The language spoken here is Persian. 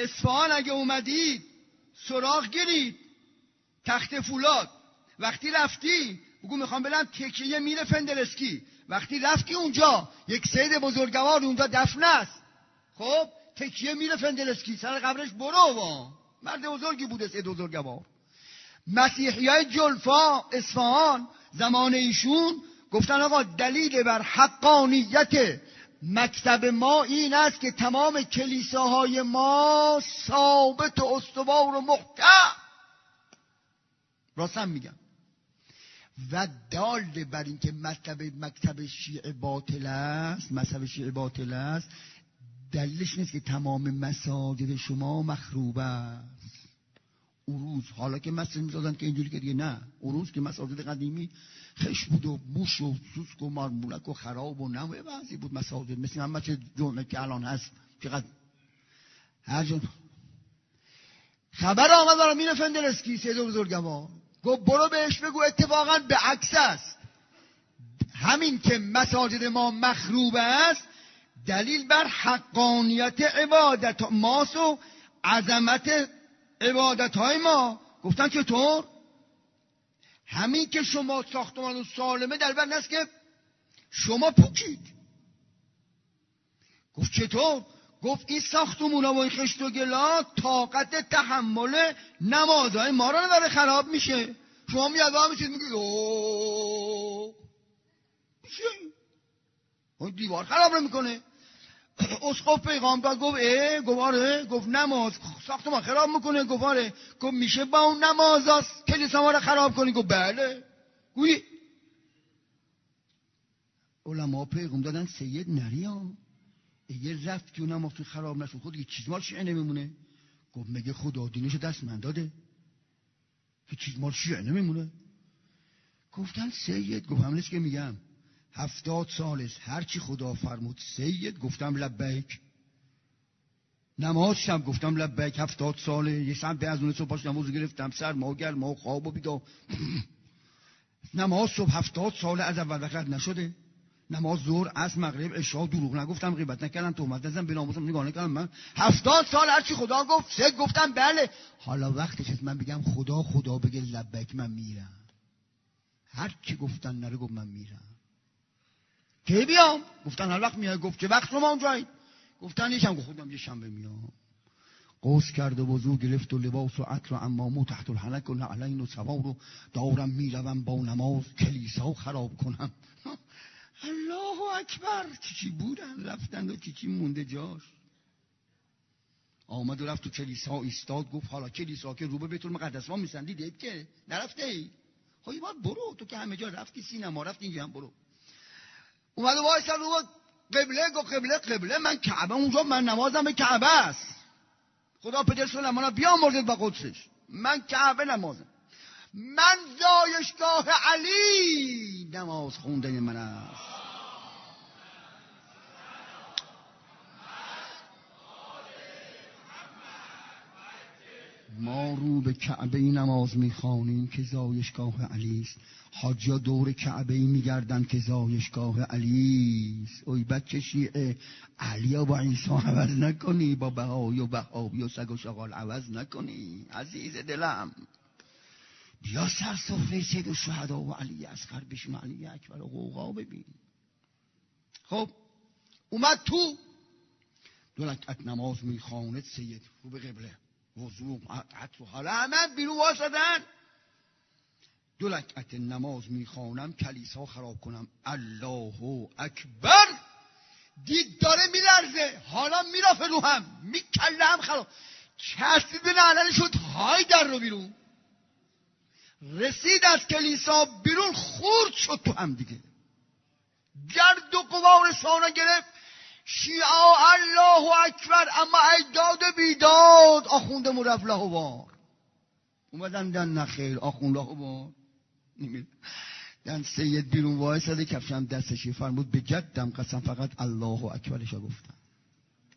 اصفهان اگه اومدید سراغ گیرید، تخت فولاد. وقتی رفتی بگو میخوام برم تکیه میر فندرسکی. وقتی رفتی اونجا یک سید بزرگوار اونجا دفن است، خب تکیه میر فندرسکی سر قبرش برو. مرد بزرگی بوده سید بزرگوار. مسیحیای جلفا اصفهان زمان ایشون گفتن آقا دلیل بر حقانیت مکتب ما این است که تمام کلیساهای ما ثابت و استوار و محکم، راستم میگم، و دال بر این که مکتب شیعه باطل است، مذهب شیعه باطل است، دلیلش نیست که تمام مساجد شما مخروب است. عروض حالا که مسجد میسازن که اینجوری که دیگه نه، عروض که مساجد قدیمی خش بود و بوش و سوسک و مارمولک و خراب و نوع بعضی بود مساجد، مثل هم مسجد جمعه که الان هست چقدر هر جون. خبر آمد برای میر فندرسکی سید بزرگوار، گفت برو بهش بگو اتفاقا به عکس است، همین که مساجد ما مخروب است دلیل بر حقانیت عبادت ماست و عظمت عبادت های ما. گفتن چطور؟ همین که شما ساختمان سالمه در بر است که شما پوکید. گفت چطور؟ گفت این ساختمون و این خشت و گلا طاقت تحمل نمازهای ما را داره خراب میشه. شما میاد با میشید میگید اوه میشه این دیوار خراب نمیکنه. اسقف پیغام داد گفت گواره، گفت نماز ساختمان خراب میکنه، گواره، گفت میشه با اون نماز کلیسا ما را خراب کنی؟ گفت بله. گویی علما پیغام دادن سید نریان یه رفت که اون نماز تو خراب نشون خود یه چیز مال شیعه نمیمونه. گفت مگه خدا دینشو دست من داده که چیز مال شیعه نمیمونه؟ گفتن سید، گفت همونیست که میگم 70 سال است هر چی خدا فرمود سید گفتم لبیک. نماز شب گفتم لبیک 70 ساله. یه شب از اون صبح نماز گرفتم سر ما گرم ما خواب و بیدار. نماز صبح 70 ساله از اول وقت نشده. نماز ظهر از مغرب عشاء دروغ نگفتم، غیبت نکردم، تهمت نزدم، به ناموسم نگاه نکردم. من 70 سال هر چی خدا گفت سید گفتم بله. حالا وقتش است من بگم خدا بگه لبیک من میرم. هر کی گفتن نره گفت من میرم. کی بیام؟ گفتن هر وقت میای. گفت چه وقت شما اونجایی؟ گفتن یکم. گفت خودم یه شنبه میام. قوس کرد و وضو گرفت و لباس و عطر و عمامه و تحت الحنک و نعلین و سوار و دارم میروم با نماز کلیسا خراب کنم. الله اکبر. چی بودن رفتن و چی مونده جاش. آمد و رفت تو کلیسا ایستاد. گفت حالا کلیسا که رو به بیت المقدس ما میسن دیدید که نرفته ای؟ خب باید برو، تو که همه جا رفتی، سینما رفتی، اینجا هم برو. اومد و وایساد رو قبله. گفت قبله من کعبه اونجا، من نمازم به کعبه است. خدا پدر سلیمان بیا مرزد با قدسش. من کعبه نمازم، من زایشگاه علی نماز خوندن من است. ما رو به کعبه نماز میخوانیم که زایشگاه علی است. حاجا دور کعبه میگردن که زایشگاه علی است. اوی بچه شیعه، علی با عیسی عوض نکنی، با بهایی و بهایی و سگ و شغال عوض نکنی عزیز دلم. بیا سر سفره سید و شهدا و علی اصغر بشیم، علی اکبر و قوقا ببین. خب اومد تو 2 رکعت نماز میخواند سید رو به قبله، وضو عطر و حالا همه بیرون واسدن. 2 رکعت نماز میخوانم کلیسا خراب کنم. الله اکبر. دید داره میلرزه، حالا میرافه رو هم میکله هم خراب. کسی به نعلن شد های در رو بیرون. رسید از کلیسا بیرون خورد شد تو هم دیگه. گرد و غبار سانه گرفت. شیعه الله اکبر، اما ایداد بیداد آخونده مرف لهوار اومدن دن نخیر آخون لهوار دن سید بیرون وایساده کفشم دستشی فرمود به جدم قسم فقط الله اکبرشا گفتم.